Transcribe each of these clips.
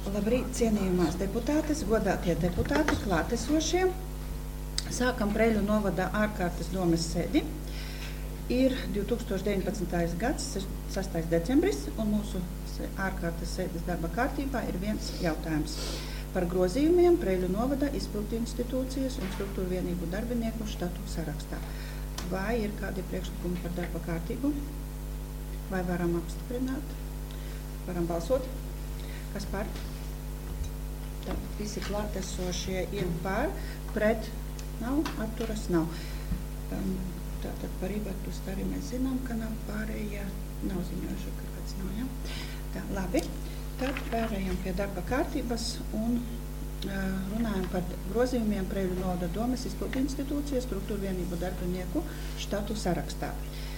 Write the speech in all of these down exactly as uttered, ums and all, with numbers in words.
Labrīt, cienījumās deputātes, godātie deputāti, klātesošie. Sākam Preļu novada ārkārtas domes sēdi. Ir divi tūkstoši deviņpadsmitais gads, sastais decembris, un mūsu ārkārtas sēdes darba kārtībā ir viens jautājums par grozījumiem Preļu novada izpildu institūcijas un struktūru vienību darbinieku štatu sarakstā. Vai ir kādi priekšlikumi par darba kārtību? Vai varam apstiprināt? Varam balsot? Kas par? Tad visi klātesošie ir par, pret nav, atturas nav. Um, tātad par Ibertus arī mēs zinām, ka nav pārējie, nav ziņojuši, ka kāds nav, ja? Tā, labi, tad pārējām pie darba kārtības un uh, runājam par grozījumiem Preļu novada domes izpildu institūcijas struktūru vienību darbinieku štatu sarakstā.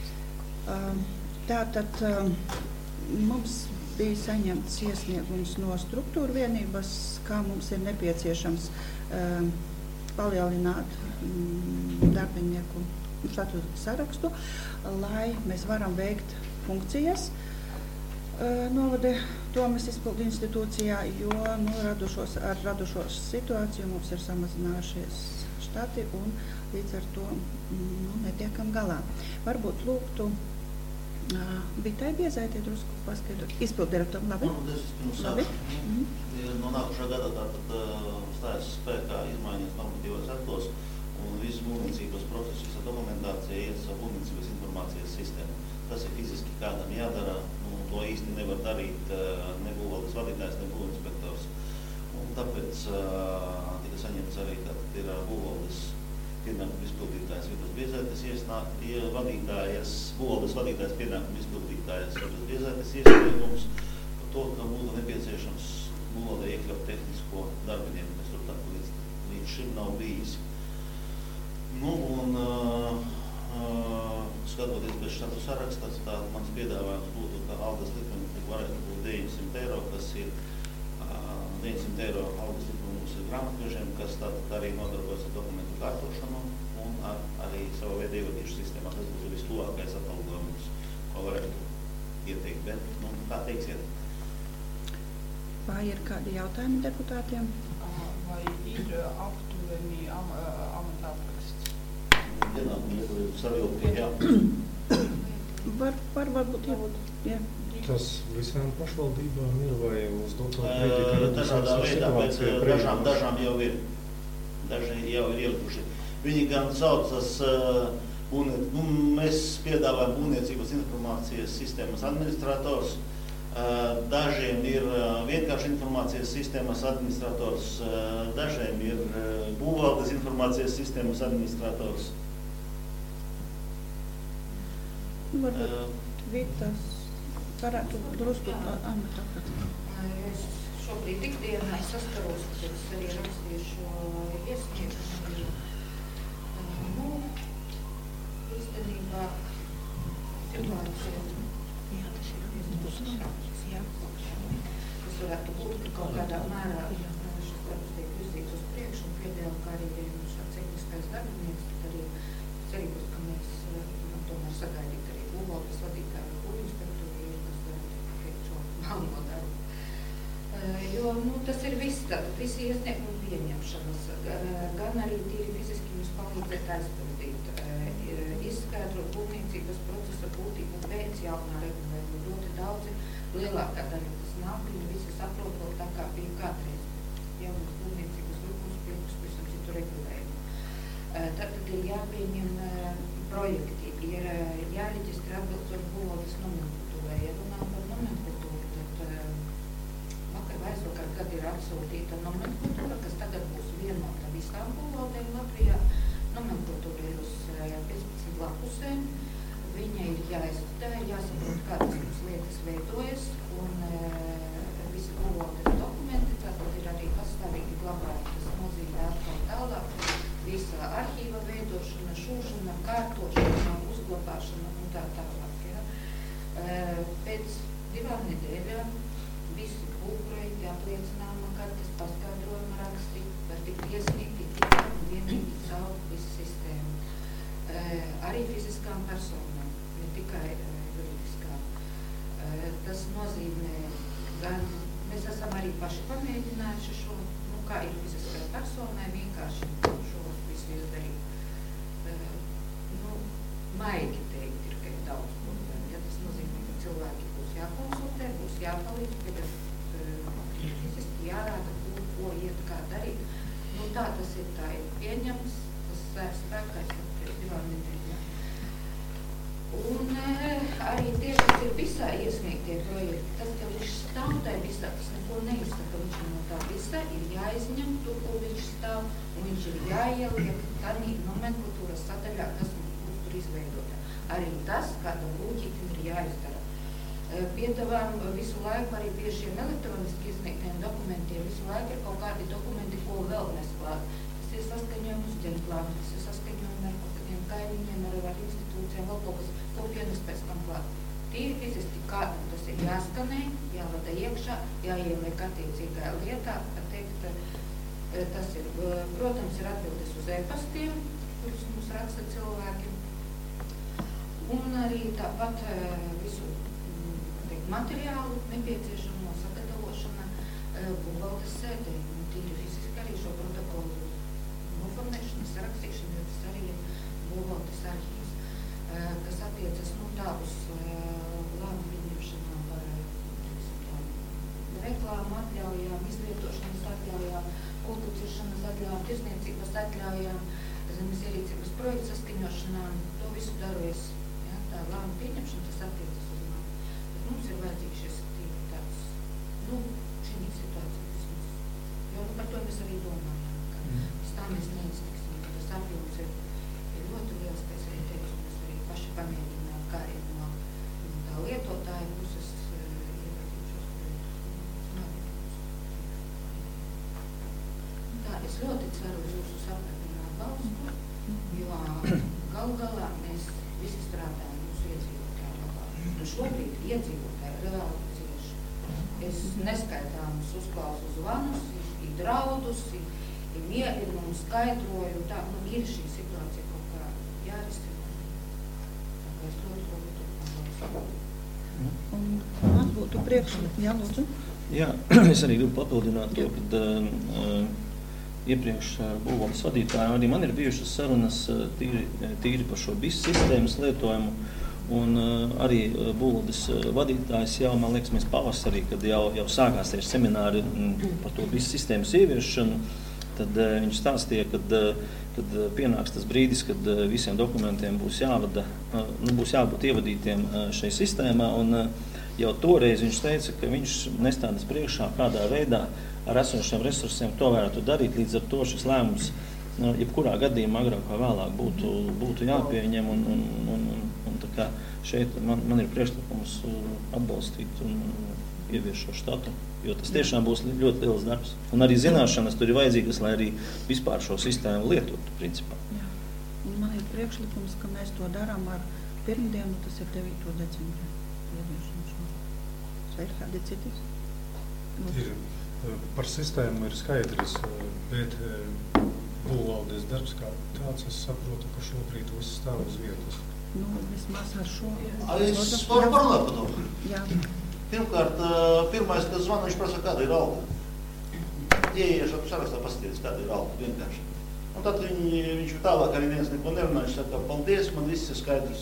Um, tātad um, mums bija saņemts iesniegums no struktūra vienības, kā mums ir nepieciešams um, palielināt um, darbinieku štatu sarakstu, lai mēs varam veikt funkcijas uh, novada domes izpildu institūcijā, jo nu, radušos, ar radušos situāciju mums ir samazinājušies štati un līdz ar to nu, netiekam galā. Varbūt lūgtu Uh, Vitai Biezaitai drusku paskaidrot. Izpildu direktoram, labi? Nu, es pirms labi. sākšu. Mm-hmm. No nākušā gada tātad uh, stājas spēkā izmaiņas normatīvos aktos un visu būvniecības procesu, visa dokumentācija iet savu būvniecības informācijas sistēmu. Tas ir fiziski kādam jādara, nu, to īsti nevar darīt uh, ne būvvaldes vadītājs, ne būvinspektors. Un tāpēc uh, tika saņemts arī, tātad ir uh, būvvaldes pienākumu izpildītājs Vitas Biezaites iesnāk, vadītājas, būvvaldes vadītājs pienākumu izpildītājs Vitas Biezaites iesniegums par to, ka būtu nepieciešams būvvaldē iekļaut tehnisko darbinieku, kas tur tā līdz, līdz šim nav bijis. Nu, un uh, uh, skatoties bez štatu sarakstas, tā mans piedāvājums būtu, ka algas likumi varētu būt deviņsimt eiro, kas ir uh, deviņsimt eiro algas likumi mums ir grāmatvežiem, kas tātad arī nodarbojas ar dokumentu kārtošanu un ar, arī savu veidu ievadīšu sistēmā. Tas būtu vistuvākais atalgojums, ko varētu ieteikt, bet, nu, kā teiksiet? Vai ir kādi jautājumi deputātiem? Vai ir aptuveni am, amatā apraksts? Pienākumi ir savilkti, jā. Var, var, varbūt, jā. Tas visām pašvaldībām ir vai uz doto brīdi, Uh, dažādā veidā, bet uh, dažām, priekšlikums? dažām jau ir. Daži jau ir ielikuši. Viņi gan saucas, uh, un, nu, mēs piedāvājam būvniecības informācijas sistēmas administrators. Uh, dažiem ir uh, vienkārši informācijas sistēmas administrators, uh, dažiem ir uh, būvvaldes informācijas sistēmas administrators. Varbūt Uh, Vitas varētu drusku amata aprakstīt. Es šobrīd ikdienā saskaros, ka es arī rakstīšu iesniegumu. Nu, īstenībā situācija, Jā, tas ir jā. kas varētu būt kaut kādā mērā, šis darbs tiek virzīts uz priekšu un pieļauj, kā arī šāds tehniskais darbinieks, tad arī cerības, ka mēs varam tomēr sagaidīt arī būvvaldes vadītāju un būvinspektoru, kas varētu veikt šo galveno darbu. Jo nu, tas ir viss, tātad visi iesniegumi pieņemšanas, gan arī tīri fiziski jums palīdzēt aizpildīt, izskaidrot būvniecības procesa būtību pēc jaunā regulējuma. Ļoti daudzi, lielākā daļa tas nav, viņi visi saprotot tā kā bija kādreiz jaunas būvniecības likums piekus visam citu regulējumu. Tātad ir jāpieņem projekti, ir jāreģistrē atbilstoši būvvaldes nomenklatūrai. Ja runā par nomenklatūru, tad vakar vai aizvakar, kad ir atsūtīta nomenklatūra, kas tagad būs vienota visām būvvaldēm Latvijā. Nomenklatūra ir uz piecpadsmit lapusēm. Viņa ir jāizstudē, jāsaprot, kādas mums lietas veidojas, un e, visi būvvaldes dokumenti, tātad ir arī pastāvīgi glabājumi. Tas nozīmē atkal tālāk visa arhīva veidošana, šūšana, kārtošana, uzglabāšana un tā tālāk. Ja. E, pēc divām nedēļām visi būvprojekti, apliecinājuma kartes, paskaidrojuma raksti var tikt iesniegti tikai un vienīgi caur visu sistēmu. E, arī fiziskām personām, ne tikai e, juridiskām. E, tas nozīmē esam arī paši pamēģinājuši šo, nu, kā ir fiziskai personai, vienkārši šo visu izdarīt. Uh, nu, maigi teikt ir, ka ir daudz problēmu. Ja tas nozīmē, ka cilvēki būs jākonsultē, būs jāpalīdz, ka uh, fiziski jārāda, ko, ko iet, kā darīt. Nu, tā tas ir, tā ir pieņemts, tas sērs spēkais pēc divām nedēļām. Un uh, arī tie, kas ir visā iesniegtie projekti, tas, ka viņš stāv tā visā, tas neko neizsaka, viņš no tā visā ir jāizņem tur, kur viņš stāv, un viņš ir jāieliek tādā nomenklatūras sadaļā, kas mums būs tur izveidota. Arī tas, kādam lūķītim ir jāizdara. Uh, piedāvām visu laiku arī pie šiem elektroniski izsniegtiem dokumentiem, visu laiku ir kaut kādi dokumenti, ko vēl nesklāt. Tas ir saskaņojumi uz ģenplānu, tas ir saskaņojumi ar kādiem kaimiņiem, ar, ar institūcijām, vēl kaut kas kopienas pēc tam klāt. Tīri fiziski kādam tas ir jāskanē, jāvada iekšā, jāieliek attiecīgā lietā, teikt, tas ir, protams, ir atbildes uz e-pastiem, kurus mums raksta cilvēki. Un arī tāpat visu teikt, materiālu nepieciešamo sagatavošana būvvaldes sēdē. Tīri fiziski arī šo protokolu noformēšana, sarakstīšana, jo tas arī ir būvvaldes arhīvs, kas attiecas nu, tā uz lēmumu pieņemšanām par reklāmu atļaujām, izvietošanas atļaujām, kultūrciršanas atļaujām, tirsniecības atļaujām, zemes ierīcības projektu saskaņošanām. To visu daru es. Ja, tā lēmumu pieņemšana, tas attiecas uz mani. Bet mums ir vajadzīgs šis tīri tāds, nu, šī situācija vismaz. Jo nu, par to mēs arī domājām, ka pēc tā mēs neiztiksim, ka tas apjoms ir, ir ļoti liels, ka es arī teikšu, mēs arī paši pamēģinām, kā ir no, no tā lietotāja puses ievērtīt šos projektus. Tā, es ļoti ceru uz jūsu sapratni atbalstu, jo galu galā mēs visi strādājam mūsu iedzīvotāju labā. Un šobrīd iedzīvotāji reāli cieši. Es neskaitāmus uzklausu zvanus, ir draudus, ir, ir mieri, mums skaidroju, tā, nu, ir šī situācija kaut kā jārisina. Tā kā es ļoti ļoti atbalstu. Un man būtu priekšlikumi, jā, lūdzu. Jā, es arī gribu papildināt to, kad uh, iepriekš ar būvvaldes vadītājiem arī man ir bijušas sarunas uh, tīri, tīri par šo B I S sistēmas lietojumu. Un uh, arī uh, būvvaldes uh, vadītājs jau, man liekas, mēs pavasarī, kad jau, jau sākās tieši semināri m, par to B I S sistēmas ieviešanu, tad uh, viņš stāstīja, kad, uh, kad uh, pienāks tas brīdis, kad uh, visiem dokumentiem būs jāvada, uh, nu, būs jābūt ievadītiem uh, šai sistēmā. Un, uh, jau toreiz viņš teica, ka viņš nestādas priekšā, kādā veidā ar esošiem resursiem to varētu darīt. Līdz ar to šis lēmums, uh, jebkurā gadījumā agrāk vai vēlāk būtu, būtu jāpieņem. Un, un, un, un, un tā kā šeit man, man ir priekšlikums atbalstīt un ievies šo štatu, jo tas tiešām būs ļoti liels darbs. Un arī zināšanas tur ir vajadzīgas, lai arī vispār šo sistēmu lietotu, principā. Jā. Un man ir priekšlikums, ka mēs to darām ar pirmdienu, tas ir devīto decembri. Vai ir kādi citi? Ir, par sistēmu ir skaidrs, bet būvvaldes darbs kā tāds, es saprotu, ka šobrīd viss stāv uz vietas. Nu, vismaz ar šo. Es varu parunāt par to. Jā. Pirmkārt, pirmais, kas zvana, viņš prasa, kāda ir alga. Ieiešu sarakstā paskatīties, kāda ir alga, vienkārši. Un tad viņi, viņš tālāk arī viens neko nerunā, viņš saka, paldies, man viss ir skaidrs.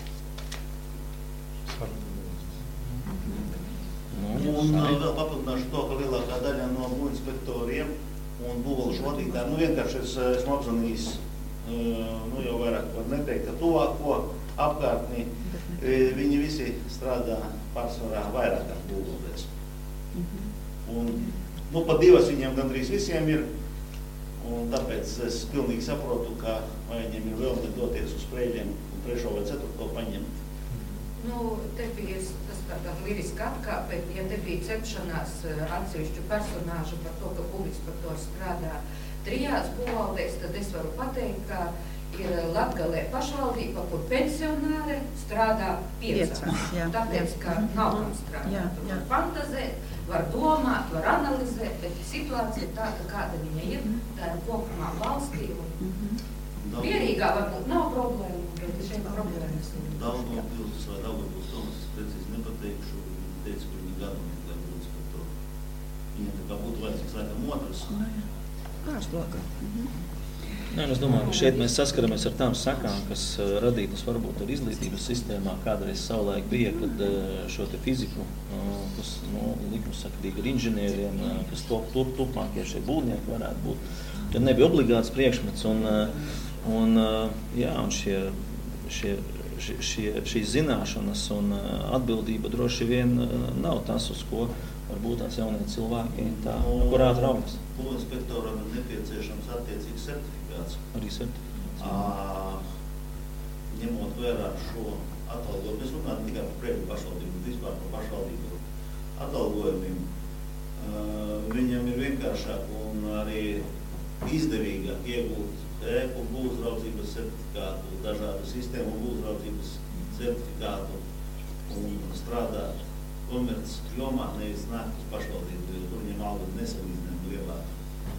Un vēl papildināšu to, ka lielākā daļa no būvinspektoriem un būvvaldes vadītājiem, nu vienkārši es esmu apzvanījis, nu jau vairāk var neteikt, ka tuvāko apkārtni, viņi visi strādā pārsvarā vairākās būvvaldēs. Un, nu, pat divas viņiem gandrīz visiem ir, un tāpēc es pilnīgi saprotu, ka vai viņiem ir vēl doties uz Sprēļiem un trešo vai ceturto paņemt. Nu, te bija tas tāda liriska atkāpe, ja te bija cepšanās atsevišķu personāžu par to, ka būvinspektors strādā trijās būvvaldēs, tad es varu pateikt, ka ir Latgalē pašvaldība, kur pensionāre strādā piecās. Jā, tāpēc, ka nav kam strādāt. Jā, jā. jā. Var fantazēt, var domāt, var analizēt, bet situācija ir tāda, kāda viņa ir, tā ir kopumā valstī. Un pierīgā varbūt nav problēma, bet šeit problēmas ir. Daugavpils vai Daugavpils Tomas, es precīzi nepateikšu, viņi teica, ka viņi gadu meklē būvinspektoru. laikam otrs. Nu, jā. Pārslogā. Mhm. Nē, es domāju, ka šeit mēs saskaramies ar tām sakām, kas uh, radītas varbūt ar izglītības sistēmā, kādreiz savulaik bija, kad uh, šo te fiziku, uh, kas, nu, likumsakarīgi ar inženieriem, uh, kas to, tur, turpmākie šie būvnieki varētu būt, tad nebija obligāts priekšmets, un, uh, un, uh, jā, un šie, šie, šie, šie, šīs zināšanas un uh, atbildība droši vien uh, nav tas, uz ko varbūt tās jaunie cilvēki tā, kurā atraujas. Būvinspektoram ir nepieciešams attiecīgs certifikāts. Arī certifikāts. À, ņemot vērā šo atalgojumu, es runāju ne tikai par Prēļu pašvaldību, bet vispār par pašvaldību atalgojumiem. Uh, viņam ir vienkāršāk un arī izdevīgāk iegūt ēku būvuzraudzības certifikātu, dažādu sistēmu būvuzraudzības certifikātu un strādāt komerces jomā, nevis nākt uz pašvaldību, jo tur viņam alga nesalīdzinājumi lielāka.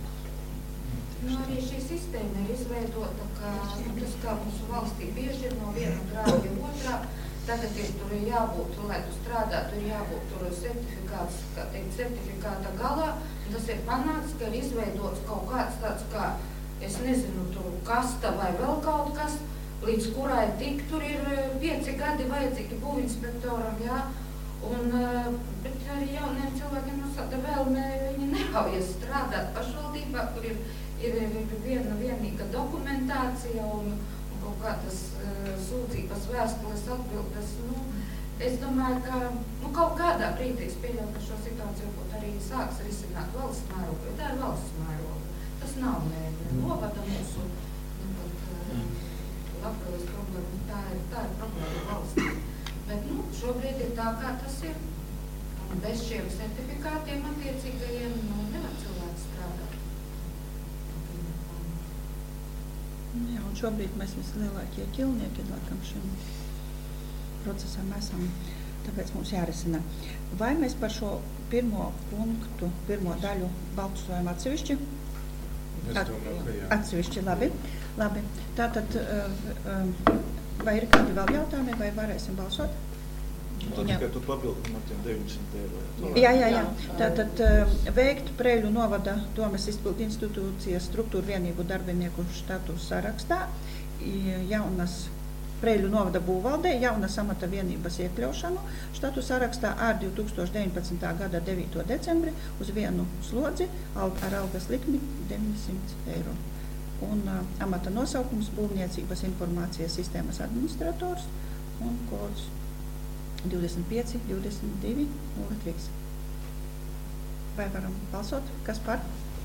Nu, arī šī sistēma ir izveidota, ka nu, tas kā mūsu valstī bieži ir no viena grāvja otrā. Tagad ir tur jābūt, lai tu strādātu, ir jābūt tur certifikāts, kā teikt, certifikāta galā. Un tas ir panāks, ka ir izveidots kaut kāds tāds kā, es nezinu, tur kasta vai vēl kaut kas, līdz kurai tik tur ir pieci gadi vajadzīgi būvinspektoram, jā. Un, bet arī jauniem cilvēkiem no tāda vēlme, viņi neļaujas strādāt pašvaldībā, kur ir, ir viena vienīga dokumentācija un, un kaut kādas uh, sūdzības vēstules atbildes. Nu, es domāju, ka nu, kaut kādā brīdī es pieļauju, ka šo situāciju būtu arī sāks risināt valsts mēroga, jo tā ir valsts mēroga. Tas nav ne novada mūsu, nu, pat uh, Latgales problēma, tā ir, tā ir problēma valstī. Bet nu, šobrīd ir tā, kā tas ir. Un bez šiem certifikātiem attiecīgajiem nu, nevar cilvēks strādāt. Jā, un šobrīd mēs vislielākie ķilnieki, laikam, šim procesam esam, tāpēc mums jārisina. Vai mēs par šo pirmo punktu, pirmo daļu balsojam atsevišķi? Es domāju, ka jā. Atsevišķi, labi. labi. Tātad, uh, uh, vai ir kādi vēl jautājumi, vai varēsim balsot? Tikai tu papildi no tiem deviņsimt eiro. Jā, jā, jā. Tātad uh, veikt Prēļu novada domes izpildu institūcijas struktūru vienību darbinieku štatu sarakstā, jaunas Prēļu novada būvvaldē, jaunas amata vienības iekļaušanu štatu sarakstā ar divi tūkstoši deviņpadsmitā gada devīto decembri uz vienu slodzi ar algas likmi deviņsimt eiro. Un uh, amata nosaukums būvniecības informācijas sistēmas administrators un kods divdesmit pieci divdesmit divi nulle trīs. Vai varam balsot? Kas par?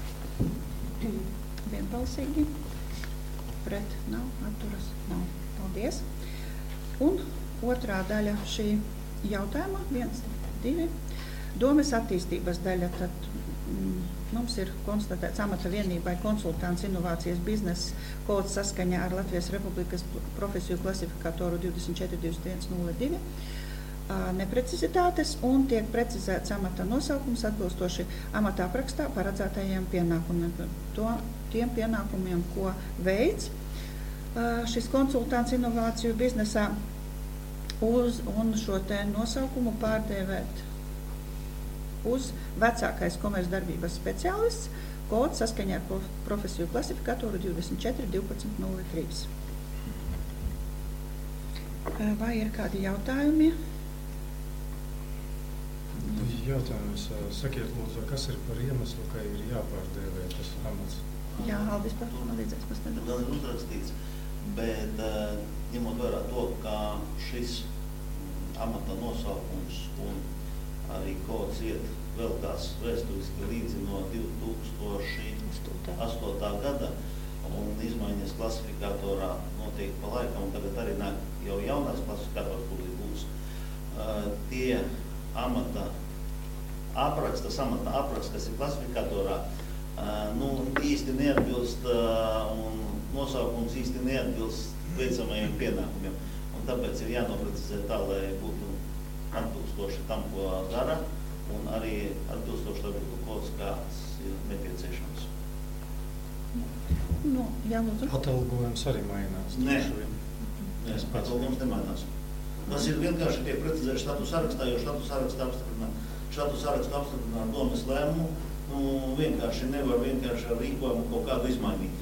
Vienbalsīgi. Pret nav, atturas nav. Paldies. Un otrā daļa šī jautājuma, viens, divi. Domes attīstības daļa, tad mm, mums ir konstatēts amata vienībai konsultants inovācijas biznesa kods saskaņā ar Latvijas Republikas profesiju klasifikatoru divdesmit četri divdesmit viens nulle divi. Neprecizitātes un tiek precizēts amata nosaukums atbilstoši amata aprakstā paredzētajiem pienākumiem. To, tiem pienākumiem, ko veids šis konsultants inovāciju biznesā uz, un šo te nosaukumu pārdēvēt uz vecākais komercdarbības speciālists, kods saskaņā ar profesiju klasifikatoru divdesmit četri divpadsmit nulle trīs. Vai ir kādi jautājumi? Jautājums, sakiet lūdzu, kas ir par iemeslu, ka ir jāpārdēvē tas amats? Jā, Aldis par to līdzēs pastāvēt. Gan ir uzrakstīts, bet ņemot vērā to, ka šis amata nosaukums un arī kods iet vēl tās vēsturiski līdzi no divi tūkstoši astotā gada un izmaiņas klasifikatorā notiek pa laikam, un tagad arī nāk jau jaunais klasifikators, kur būs uh, tie amata apraksta, amata apraksts, kas ir klasifikatorā, uh, nu, īsti neatbilst uh, un nosaukums īsti neatbilst veicamajiem pienākumiem. Un tāpēc ir jānoprecizē tā, lai būtu atbilstoši tam, ko dara, un arī atbilstoši, lai būtu kods, kāds ir nepieciešams. Nu, jā, lūdzu. Atalgojums arī mainās. Nē, Nē atalgojums nemainās. Tas ir vienkārši tiek precizēts štatu sarakstā, jo štatu sarakstā apstiprināt, štatu sarakstā apstiprināt domes lēmumu, nu, vienkārši nevar vienkārši ar rīkojumu kaut kādu izmainīt.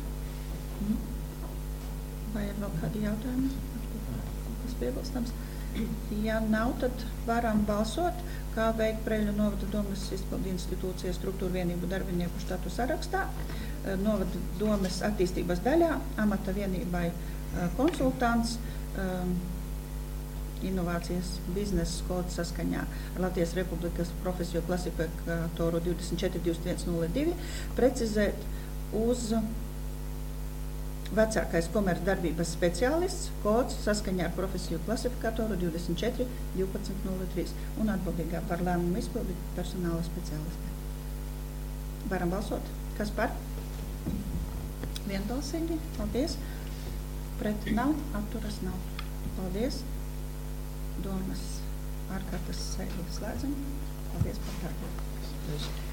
Vai ir vēl kādi jautājumi? Kas piebilstams? Ja nav, tad varam balsot, kā veikt Preļu novada domes izpildu institūcijas struktūru vienību darbinieku štatu sarakstā. Novada domes attīstības daļā amata vienībai konsultants, inovācijas biznesa kods saskaņā ar Latvijas Republikas profesiju klasifikatoru divdesmit četri divdesmit viens nulle divi precizēt uz vecākais komercdarbības speciālists kods saskaņā ar profesiju klasifikatoru divdesmit četri divpadsmit nulle trīs un atbildīgā par lēmumu izpildi personāla speciāliste. Varam balsot? Kas par? Vienbalsīgi. Paldies. Pret nav, atturas nav. Paldies. Domas ārkārtas sēdi slēdzam. Paldies par darbu.